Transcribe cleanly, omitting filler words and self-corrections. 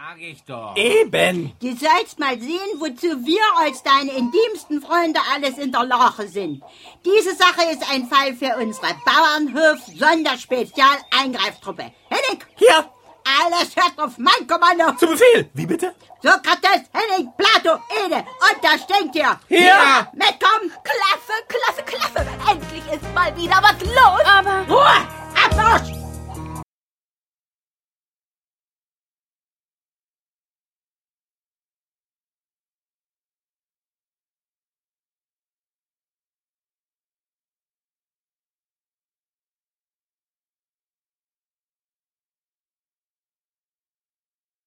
Sag ich doch. Eben. Du sollst mal sehen, wozu wir als deine intimsten Freunde alles in der Lage sind. Diese Sache ist ein Fall für unsere Bauernhof-Sonderspezial-Eingreiftruppe. Henning! Hier. Alles hört auf mein Kommando. Zu Befehl. Wie bitte? Sokrates, Henning, Plato, Ede und das Stinktier. Hier. Mitkommen. Klaffe, Klaffe, Klaffe. Endlich ist mal wieder was los. Aber... Ruhe! Abmarsch!